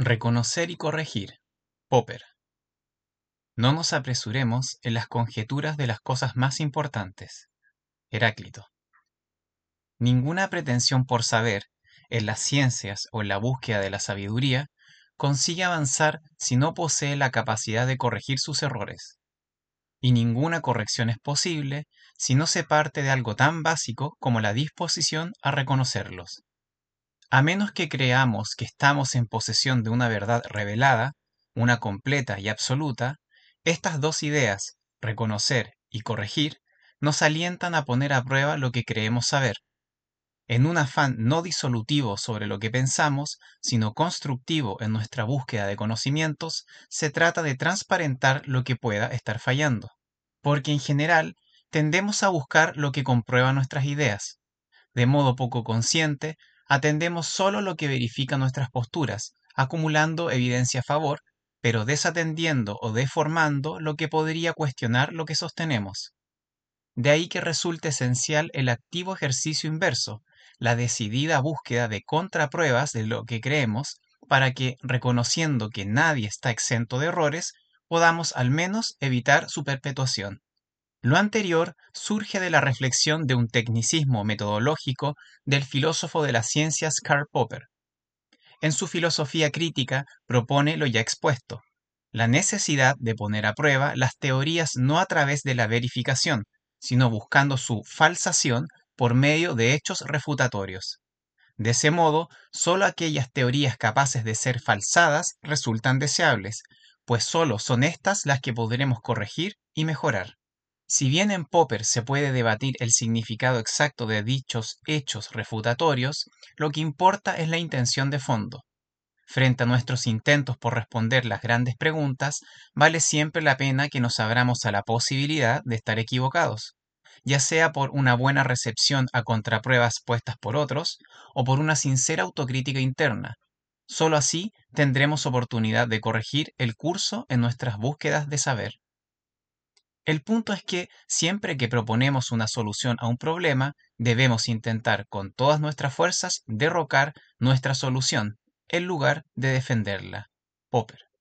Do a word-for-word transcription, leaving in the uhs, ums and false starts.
Reconocer y corregir. Popper. No nos apresuremos en las conjeturas de las cosas más importantes. Heráclito. Ninguna pretensión por saber, en las ciencias o en la búsqueda de la sabiduría, consigue avanzar si no posee la capacidad de corregir sus errores. Y ninguna corrección es posible si no se parte de algo tan básico como la disposición a reconocerlos. A menos que creamos que estamos en posesión de una verdad revelada, una completa y absoluta, estas dos ideas, reconocer y corregir, nos alientan a poner a prueba lo que creemos saber. En un afán no disolutivo sobre lo que pensamos, sino constructivo en nuestra búsqueda de conocimientos, se trata de transparentar lo que pueda estar fallando. Porque en general tendemos a buscar lo que comprueba nuestras ideas. De modo poco consciente, atendemos solo lo que verifica nuestras posturas, acumulando evidencia a favor, pero desatendiendo o deformando lo que podría cuestionar lo que sostenemos. De ahí que resulte esencial el activo ejercicio inverso, la decidida búsqueda de contrapruebas de lo que creemos, para que, reconociendo que nadie está exento de errores, podamos al menos evitar su perpetuación. Lo anterior surge de la reflexión de un tecnicismo metodológico del filósofo de las ciencias Karl Popper. En su filosofía crítica propone lo ya expuesto, la necesidad de poner a prueba las teorías no a través de la verificación, sino buscando su falsación por medio de hechos refutatorios. De ese modo, sólo aquellas teorías capaces de ser falsadas resultan deseables, pues sólo son estas las que podremos corregir y mejorar. Si bien en Popper se puede debatir el significado exacto de dichos hechos refutatorios, lo que importa es la intención de fondo. Frente a nuestros intentos por responder las grandes preguntas, vale siempre la pena que nos abramos a la posibilidad de estar equivocados, ya sea por una buena recepción a contrapruebas puestas por otros o por una sincera autocrítica interna. Solo así tendremos oportunidad de corregir el curso en nuestras búsquedas de saber. El punto es que siempre que proponemos una solución a un problema, debemos intentar con todas nuestras fuerzas derrocar nuestra solución, en lugar de defenderla. Popper.